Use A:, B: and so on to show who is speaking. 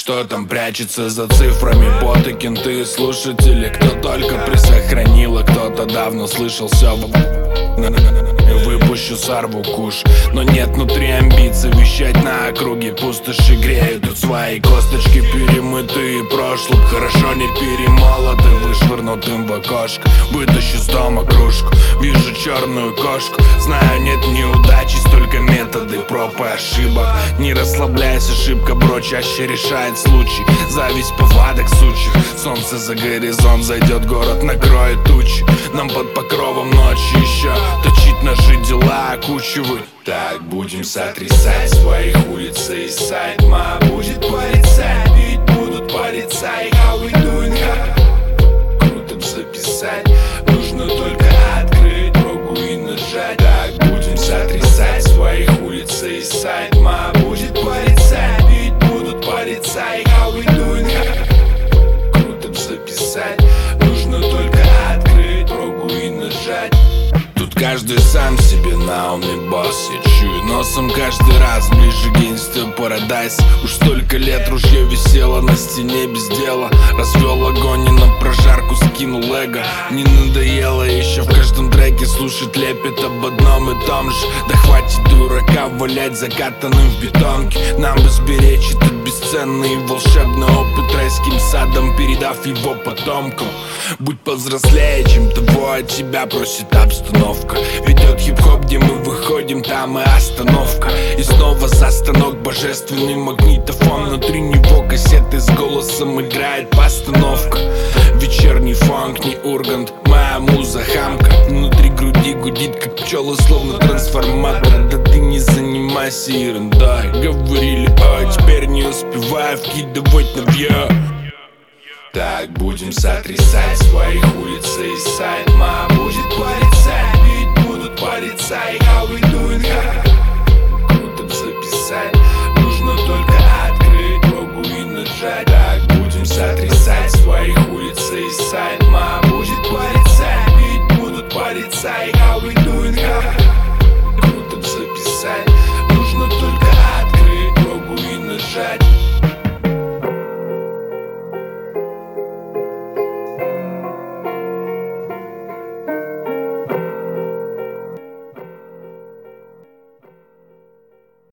A: Что там прячется за цифрами? Боты, кенты, слушатели. Кто только присохранил, а кто-то давно слышал все. Выпущу, сорву куш. Но нет внутри амбиций вещать на округе. Пустоши греют тут свои косточки перемытые прошлым. Хорошо не перемолоты, вышвырнутым в окошко. Вытащу с дома кружку, вижу черную кошку. Знаю, нет неудачи, столько методы проб и ошибок. Не расслабляйся, ошибка, бро, чаще решает случай. Зависть повадок сучих. Солнце за горизонт зайдет, город накроет тучи. Нам под покровом ночи еще точить наши дела, окучивать. Так будем сотрясать своих улиц и сайт. Ма будет порицать, ведь будут порицать. How we doing, круто записать. Нужно только открыть прогу и нажать. Так будем сотрясать своих улиц и сайт. Ма будет порицать, ведь будут порицать. How we doing, круто записать. Нужно только открыть прогу и нажать. Тут каждый сам себе на уме босс. Я чую носом каждый раз ближе Gangsta Paradise. Уж столько лет ружье висело на стене без дела. Развел огонь и на прожарку скинул эго. Не надоело еще в каждом треке слушать лепет об одном и том же. Да хватит дурака валять закатанным в бетонке. Нам бы сберечь этот бесценный волшебный опыт райским садом, передав его потомкам. Будь повзрослее, чем того от тебя просит обстановка. Ведет хип-хоп, где мы выходим, там и остановка. И снова за станок божественный магнитофон. Внутри него кассеты с голосом играет постановка. Вечерний фанк, не Ургант, моя муза хамка. Внутри груди гудит, как пчелы, словно трансформатор. Да ты не занимайся ерундой, говорили, ой, теперь не успеваю вкидывать навье. Так будем сотрясать своих улиц и сайт. Ма будет порицать, ведь будут порицать. How we